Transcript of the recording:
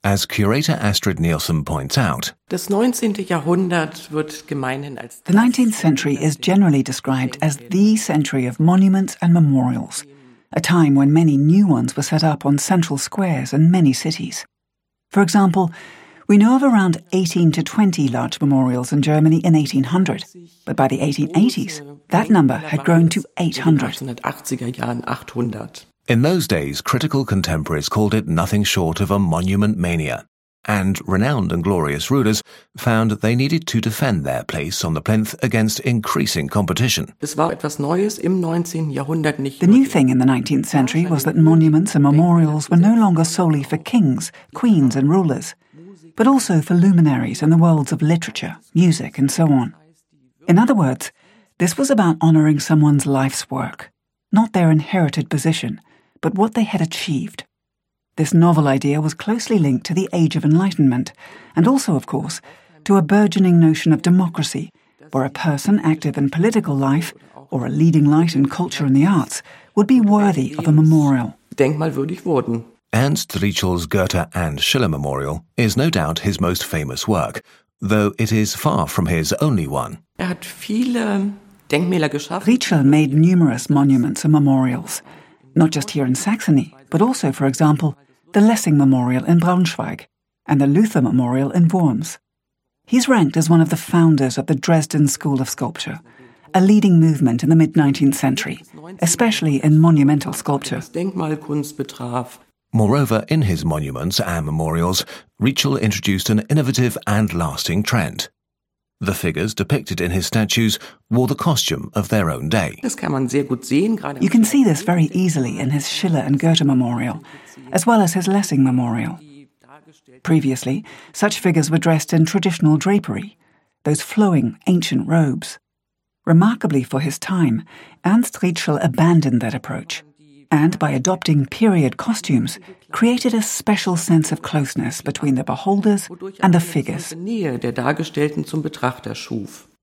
As curator Astrid Nielsen points out, Das 19. Jahrhundert wird gemeinhin als The 19th century is generally described as the century of monuments and memorials, a time when many new ones were set up on central squares in many cities. For example, we know of around 18 to 20 large memorials in Germany in 1800, but by the 1880s, that number had grown to 800. In den 1880er Jahren 800. in those days critical contemporaries called it nothing short of a monument mania, and renowned and glorious rulers found they needed to defend their place on the plinth against increasing competition. Es war etwas Neues im 19. Jahrhundert nicht. The new thing in the 19th century was that monuments and memorials were no longer solely for kings, queens and rulers, but also for luminaries in the worlds of literature, music and so on. In other words, this was about honouring someone's life's work, not their inherited position, but what they had achieved. This novel idea was closely linked to the Age of Enlightenment, and also, of course, to a burgeoning notion of democracy, where a person active in political life, or a leading light in culture and the arts, would be worthy of a memorial. Denkmalwürdig wurden. Ernst Rietschel's Goethe and Schiller Memorial is no doubt his most famous work, though it is far from his only one. Hat viele Denkmäler geschaffen. Rietschel made numerous monuments and memorials, not just here in Saxony, but also, for example, the Lessing Memorial in Braunschweig and the Luther Memorial in Worms. He's ranked as one of the founders of the Dresden School of Sculpture, a leading movement in the mid-19th century, especially in monumental sculpture. Denkmalkunst betraf. Moreover, in his monuments and memorials, Rietschel introduced an innovative and lasting trend. The figures depicted in his statues wore the costume of their own day. Das kann man sehr gut sehen, gerade You can see this very easily in his Schiller and Goethe Memorial, as well as his Lessing Memorial. Previously, such figures were dressed in traditional drapery, those flowing ancient robes. Remarkably for his time, Ernst Rietschel abandoned that approach, and by adopting period costumes, created a special sense of closeness between the beholders and the figures. Nähe der Dargestellten zum Betrachter schuf.